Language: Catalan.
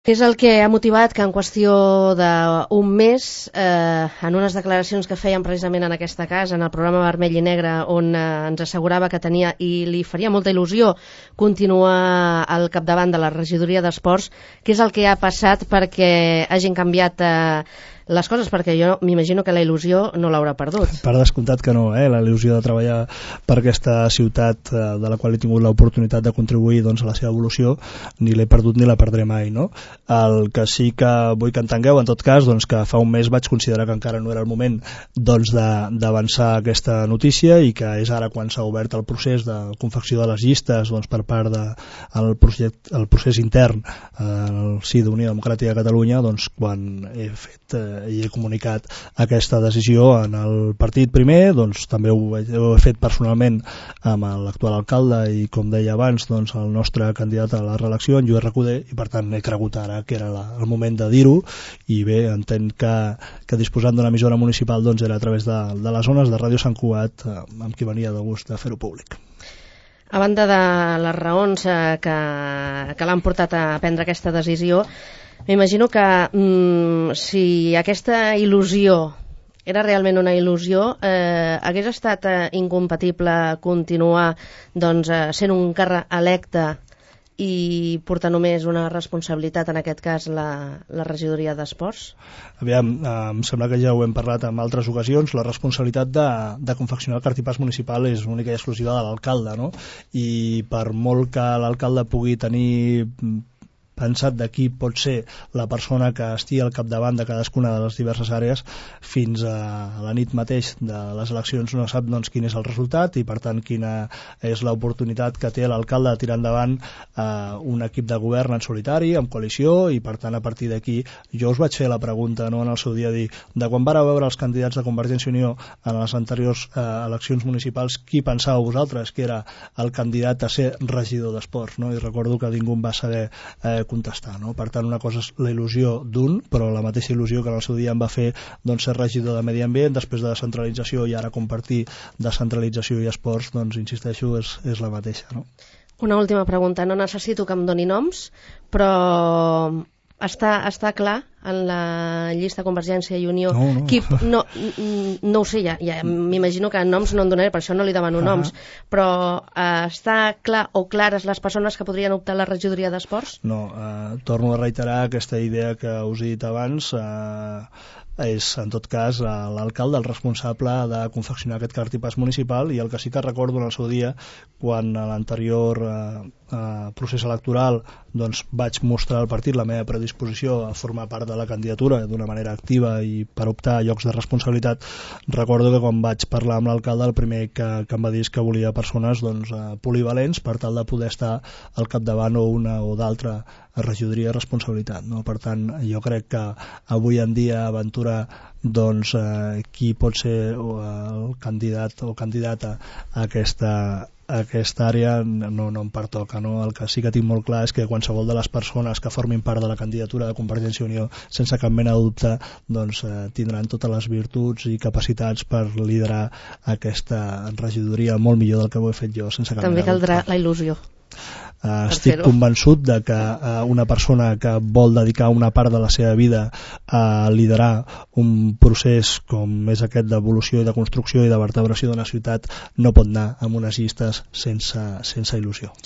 Què és el que ha motivat que en qüestió d'un mes, en unes declaracions que feien precisament en aquesta casa, en el programa Vermell i Negre, on ens assegurava que tenia i li faria molta il·lusió continuar al capdavant de la regidoria d'Esports, què és el que ha passat perquè hagin canviat les coses? Perquè jo m'imagino que la il·lusió no l'haurà perdut. Per descomptat que no, la il·lusió de treballar per aquesta ciutat de la qual he tingut l'oportunitat de contribuir doncs, a la seva evolució, ni l'he perdut ni la perdré mai, no? El que sí que vull que entengueu, en tot cas, doncs, que fa un mes vaig considerar que encara no era el moment doncs, d'avançar aquesta notícia i que és ara quan s'ha obert el procés de confecció de les llistes doncs, per part del procés intern al si d'Unió Democràtica de Catalunya, doncs, quan he fet i he comunicat aquesta decisió en el partit primer, doncs també ho he fet personalment amb l'actual alcalde i, com deia abans, doncs, el nostre candidat a la reelecció, en Lluís Recoder, i per tant he cregut ara que era el moment de dir-ho, i bé, entenc que disposant d'una emissora municipal doncs, era a través de les zones de Ràdio Sant Cugat amb qui venia de gust de fer-ho públic. A banda de les raons que l'han portat a prendre aquesta decisió, m'imagino que si aquesta il·lusió era realment una il·lusió, hagués estat incompatible continuar doncs, sent un càrrec electe i portar només una responsabilitat, en aquest cas la regidoria d'Esports? Aviam, em sembla que ja ho hem parlat en altres ocasions, la responsabilitat de confeccionar el cartipàs municipal és única i exclusiva de l'alcalde, no? I per molt que l'alcalde pugui tenir pensat de qui pot ser la persona que estigui al capdavant de cadascuna de les diverses àrees, fins a la nit mateix de les eleccions no sap doncs, quin és el resultat i per tant quina és l'oportunitat que té l'alcalde de tirar endavant un equip de govern en solitari, en coalició, i per tant a partir d'aquí jo us vaig fer la pregunta no, en el seu dia, de quan vareu veure els candidats de Convergència i Unió en les anteriors eleccions municipals, qui pensàveu vosaltres que era el candidat a ser regidor d'esports, no? I recordo que ningú em va saber contestar, no? Per tant, una cosa és la il·lusió d'un, però la mateixa il·lusió que en el seu dia em va fer doncs, ser regidor de Medi Ambient, després de descentralització i ara compartir descentralització i esports, doncs insisteixo, és la mateixa, no? Una última pregunta, no necessito que em doni noms, però està clar en la llista Convergència i Unió no. No ho sé, ja m'imagino que noms no en donaré, per això no li demano noms, però està clar o clares les persones que podrien optar a la regidoria d'Esports? No, torno a reiterar aquesta idea que us he dit abans, és en tot cas l'alcalde el responsable de confeccionar aquest cartipàs municipal, i el que sí que recordo en el seu dia, quan a l'anterior procés electoral doncs vaig mostrar al partit la meva predisposició a formar part de la candidatura d'una manera activa i per optar a llocs de responsabilitat, recordo que quan vaig parlar amb l'alcalde el primer que em va dir és que volia persones doncs, polivalents per tal de poder estar al capdavant o una o d'altra regidoria de responsabilitat, no? Per tant, jo crec que avui en dia aventurar doncs, qui pot ser el candidat o candidata a aquesta àrea no em pertoca, no? El que sí que tinc molt clar és que qualsevol de les persones que formin part de la candidatura de Convergència i Unió, sense cap mena de dubte, doncs, tindran totes les virtuts i capacitats per liderar aquesta regidoria molt millor del que ho he fet jo, sense cap També mena de dubte. caldrà la il·lusió. Estic convençut de que una persona que vol dedicar una part de la seva vida a liderar un procés com és aquest d'evolució i de construcció i de vertebració d'una ciutat no pot anar amb unes llistes sense il·lusió.